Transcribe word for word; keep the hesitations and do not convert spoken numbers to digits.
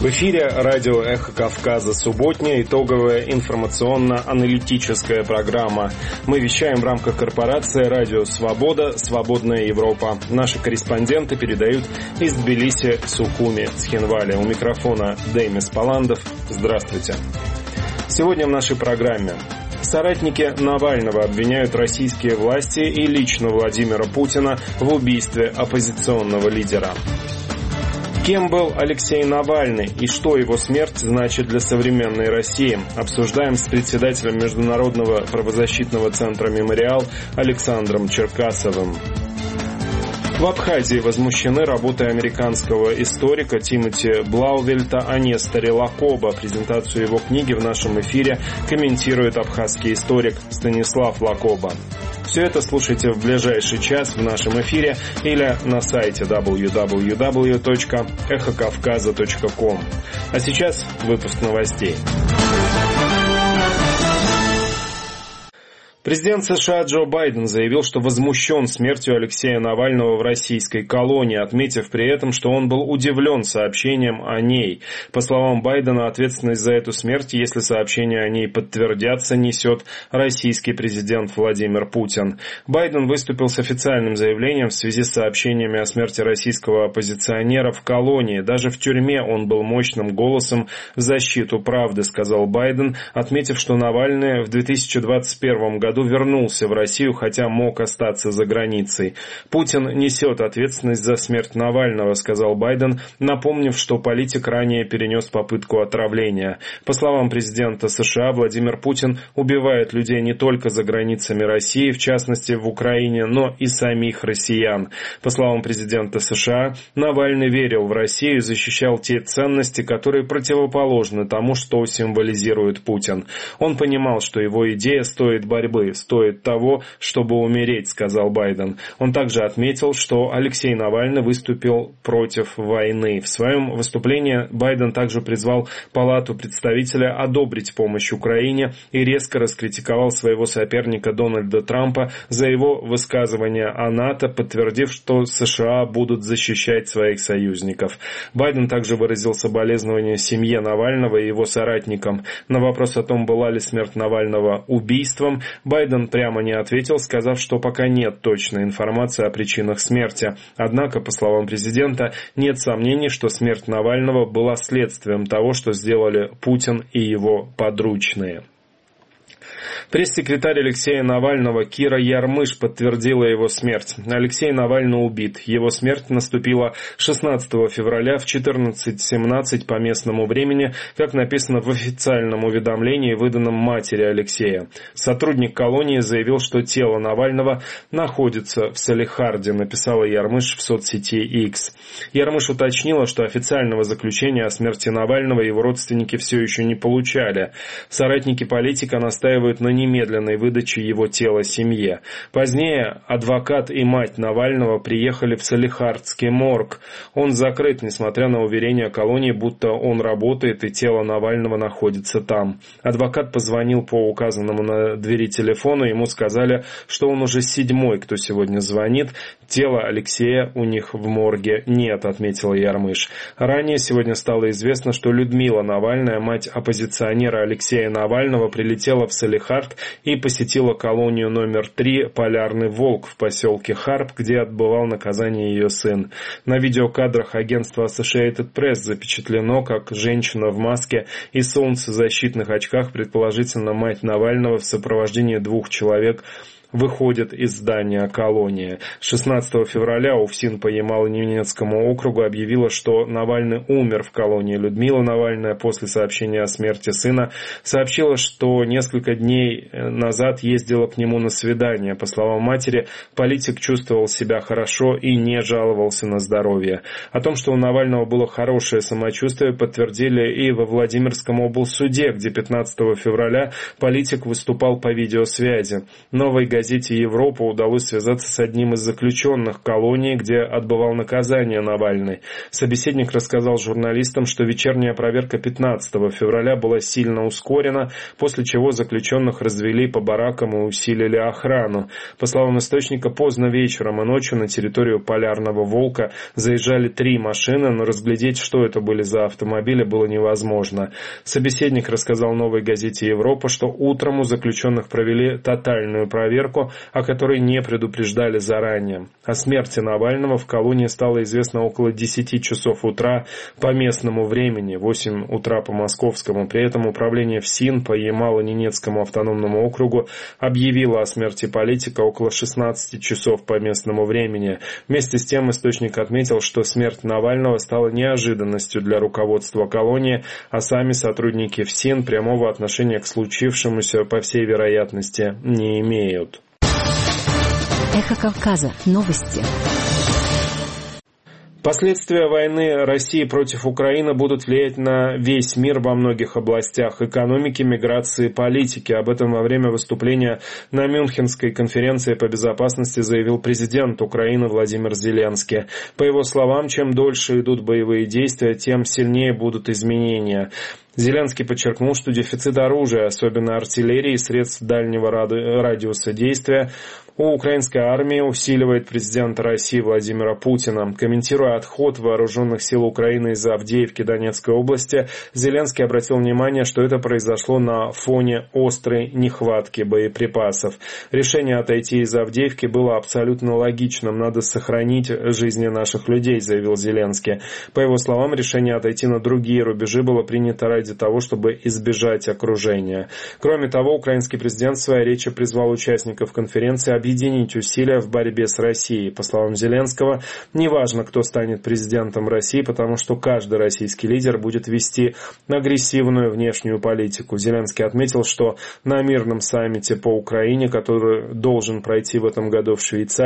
В эфире радио «Эхо Кавказа» субботняя итоговая информационно-аналитическая программа. Мы вещаем в рамках корпорации «Радио Свобода. Свободная Европа». Наши корреспонденты передают из Тбилиси, Сухуми, Цхинвали. У микрофона Демис Паландов. Здравствуйте. Сегодня в нашей программе. Соратники Навального обвиняют российские власти и лично Владимира Путина в убийстве оппозиционного лидера. Кем был Алексей Навальный и что его смерть значит для современной России? Обсуждаем с председателем Международного правозащитного центра «Мемориал» Александром Черкасовым. В Абхазии возмущены работой американского историка Тимоти Блаувельта о Несторе Лакоба. Презентацию его книги в нашем эфире комментирует абхазский историк Станислав Лакоба. Все это слушайте в ближайший час в нашем эфире или на сайте дабл ю дабл ю дабл ю точка эхо кавказа точка ком. А сейчас выпуск новостей. Президент США Джо Байден заявил, что возмущен смертью Алексея Навального в российской колонии, отметив при этом, что он был удивлен сообщением о ней. По словам Байдена, ответственность за эту смерть, если сообщения о ней подтвердятся, несет российский президент Владимир Путин. Байден выступил с официальным заявлением в связи с сообщениями о смерти российского оппозиционера в колонии. Даже в тюрьме он был мощным голосом в защиту правды, сказал Байден, отметив, что Навальный в две тысячи двадцать первом году вернулся в Россию, хотя мог остаться за границей. Путин несет ответственность за смерть Навального, сказал Байден, напомнив, что политик ранее перенес попытку отравления. По словам президента США, Владимир Путин убивает людей не только за границами России, в частности в Украине, но и самих россиян. По словам президента США, Навальный верил в Россию и защищал те ценности, которые противоположны тому, что символизирует Путин. Он понимал, что его идея стоит борьбы, стоит того, чтобы умереть, сказал Байден. Он также отметил, что Алексей Навальный выступил против войны. В своем выступлении Байден также призвал Палату представителей одобрить помощь Украине и резко раскритиковал своего соперника Дональда Трампа за его высказывания о НАТО, подтвердив, что США будут защищать своих союзников. Байден также выразил соболезнования семье Навального и его соратникам. На вопрос о том, была ли смерть Навального убийством, Байден прямо не ответил, сказав, что пока нет точной информации о причинах смерти. Однако, по словам президента, нет сомнений, что смерть Навального была следствием того, что сделали Путин и его подручные. Пресс-секретарь Алексея Навального Кира Ярмыш подтвердила его смерть. Алексей Навальный убит. Его смерть наступила шестнадцатого февраля в четырнадцать семнадцать по местному времени, как написано в официальном уведомлении, выданном матери Алексея. Сотрудник колонии заявил, что тело Навального находится в Салехарде, написала Ярмыш в соцсети X. Ярмыш уточнила, что официального заключения о смерти Навального его родственники все еще не получали. Соратники политика настаивают на немедленной выдаче его тела семье. Позднее адвокат и мать Навального приехали в Салехардский морг. Он закрыт, несмотря на уверение колонии, будто он работает и тело Навального находится там. Адвокат позвонил по указанному на двери телефону, ему сказали, что он уже седьмой, кто сегодня звонит. Тела Алексея у них в морге нет, отметила Ярмыш. Ранее сегодня стало известно, что Людмила Навальная, мать оппозиционера Алексея Навального, прилетела в Салехард и посетила колонию номер три «Полярный волк» в поселке Харп, где отбывал наказание ее сын. На видеокадрах агентства Associated Press запечатлено, как женщина в маске и солнцезащитных очках, предположительно мать Навального, в сопровождении двух человек, выходит из здания колонии. шестнадцатого февраля УФСИН по Ямало-Ненецкому округу объявила, что Навальный умер в колонии. Людмила Навальная после сообщения о смерти сына сообщила, что несколько дней назад ездила к нему на свидание. По словам матери, политик чувствовал себя хорошо и не жаловался на здоровье. О том, что у Навального было хорошее самочувствие, подтвердили и во Владимирском облсуде, где пятнадцатого февраля политик выступал по видеосвязи. Новой газете газете «Европа» удалось связаться с одним из заключенных колонии, где отбывал наказание Навальный. Собеседник рассказал журналистам, что вечерняя проверка пятнадцатого февраля была сильно ускорена, после чего заключенных развели по баракам и усилили охрану. По словам источника, поздно вечером и ночью на территорию Полярного Волка заезжали три машины, но разглядеть, что это были за автомобили, было невозможно. Собеседник рассказал новой газете «Европа», что утром у заключенных провели тотальную проверку, о которой не предупреждали заранее. О смерти Навального в колонии стало известно около десяти часов утра по местному времени, восемь утра по московскому. При этом управление ФСИН по Ямало-Ненецкому автономному округу объявило о смерти политика около шестнадцати часов по местному времени. Вместе с тем источник отметил, что смерть Навального стала неожиданностью для руководства колонии, а сами сотрудники ФСИН прямого отношения к случившемуся, по всей вероятности, не имеют. Эхо Кавказа. Новости. Последствия войны России против Украины будут влиять на весь мир во многих областях экономики, миграции, политики. Об этом во время выступления на Мюнхенской конференции по безопасности заявил президент Украины Владимир Зеленский. По его словам, чем дольше идут боевые действия, тем сильнее будут изменения. Зеленский подчеркнул, что дефицит оружия, особенно артиллерии и средств дальнего радиуса действия, у украинской армии усиливает президент России Владимира Путина. Комментируя отход вооруженных сил Украины из Авдеевки Донецкой области, Зеленский обратил внимание, что это произошло на фоне острой нехватки боеприпасов. Решение отойти из Авдеевки было абсолютно логичным. Надо сохранить жизни наших людей, заявил Зеленский. По его словам, решение отойти на другие рубежи было принято ради того, чтобы избежать окружения. Кроме того, украинский президент в своей речи призвал участников конференции объединить усилия в борьбе с Россией. По словам Зеленского, неважно, кто станет президентом России, потому что каждый российский лидер будет вести агрессивную внешнюю политику. Зеленский отметил, что на мирном саммите по Украине, который должен пройти в этом году в Швейцарии,